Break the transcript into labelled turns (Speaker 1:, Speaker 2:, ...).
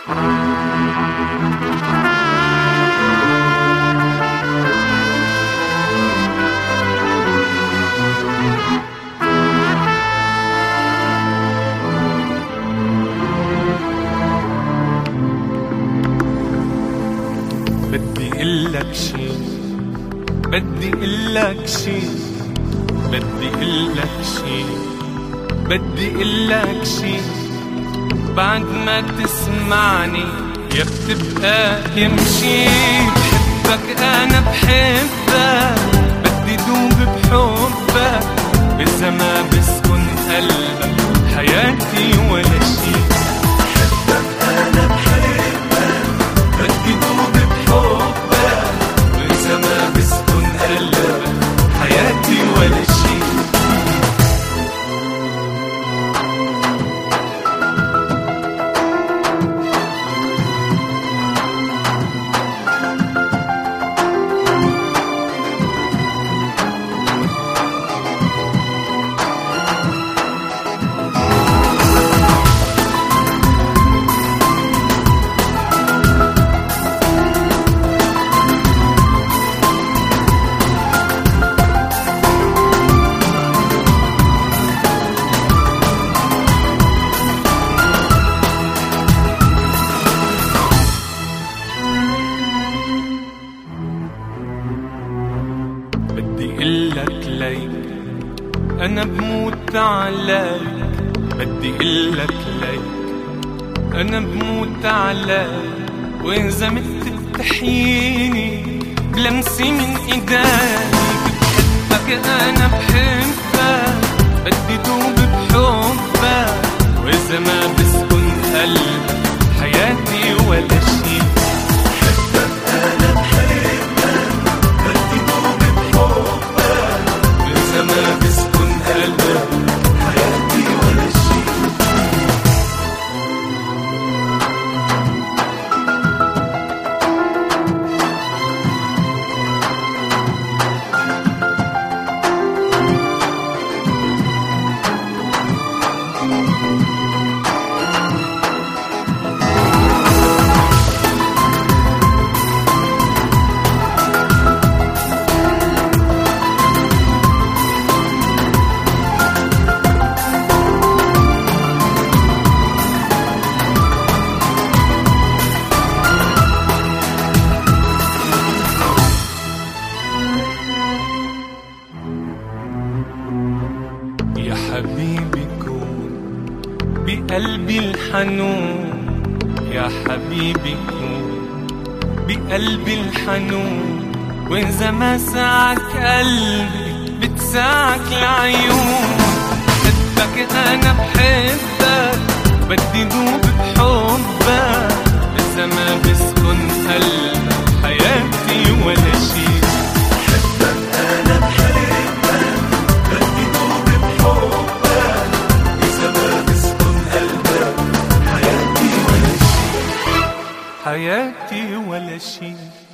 Speaker 1: بدي قلك شي، بدي قلك شي، بدي قلك شي، بدي قلك شي. بعد ما تسمعني يا بتبقى يمشي. بحبك أنا بحبك، بدي دوب بحبك، إذا ما بسكن قلبك حياتي ولا شي. بحبك أنا بحبك، بدي دوب بحبك، وإذا ما بسكن قلبك حياتي ولا شي. بدي قلك ليك أنا بموت عليك، بدي قلك ليك أنا بموت عليك، وإذا مت بتحييني بلمسي من إيديك. بحبك أنا بحبك، بدي دوب بحبك، وإذا ما بسكن قلبك حياتي ولا شي. بحبك أنا بحبك، بدي دوب بحبك، وإذا ما بسكن قلبك حياتي ولا شي. يا حبيبي كون بقلبي الحنون، يا حبيبي كون بقلبي الحنون، وإذا ما ساعك قلبي بتساعك العيون. بحبك أنا بحبك، بدي دوب بحبك، إذا ما بسكن قلبك حياتي ولا شي. بحبك أنا بحبك، بدي دوب بحبك، إذا ما بسكن قلبك حياتي ولا شي. حياتي ولا شي.